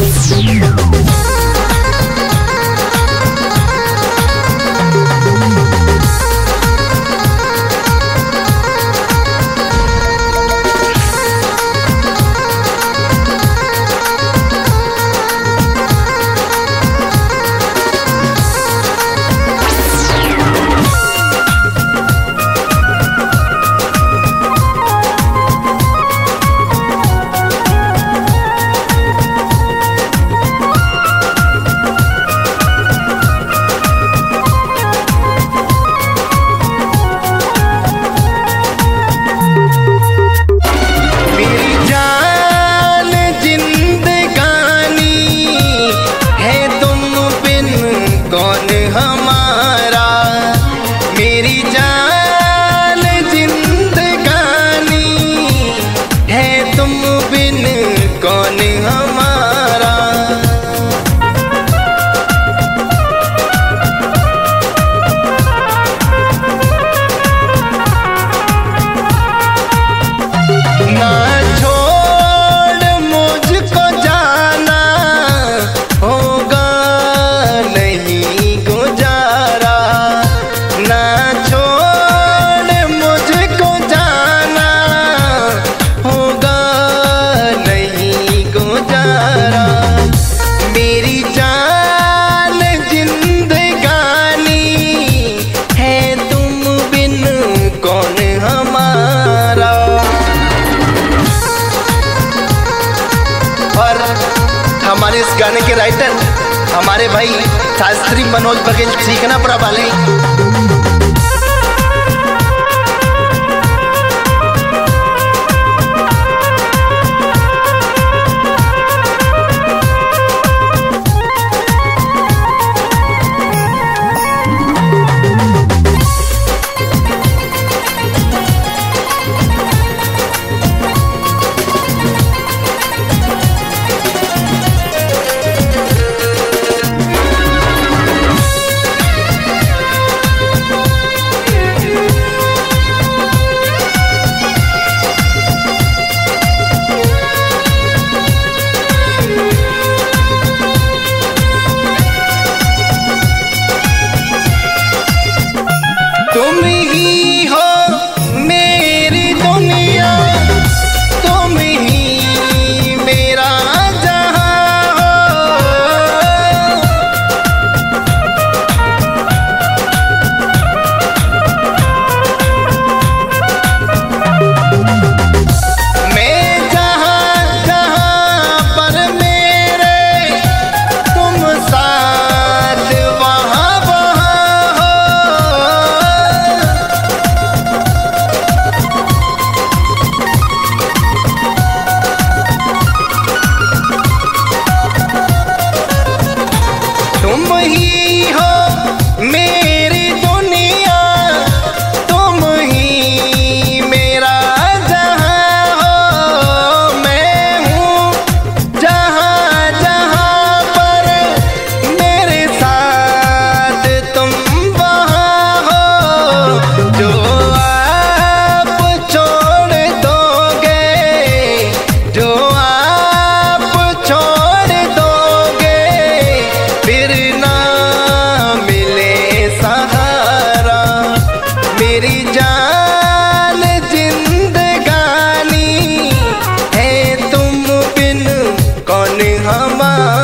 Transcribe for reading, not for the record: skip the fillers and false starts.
हमारे इस गाने के राइटर हमारे भाई शास्त्री मनोज बघेल सीखनापुरा वाले। तुम ही हो मेरी दुनिया, तुम ही मेरा जहां हो। मैं जहां जहां पर मेरे तुम साथ वहां वहां हो। तुम ही हो मेरी दुनिया, तुम ही मेरा जहां हो। मैं हूँ जहां जहां पर मेरे साथ तुम वहां हो। जो आप छोड़ दोगे, जो आप छोड़ दोगे, फिर ना मिले सहारा। मेरी जान जिंदगानी है तुम बिन कौन हमारा।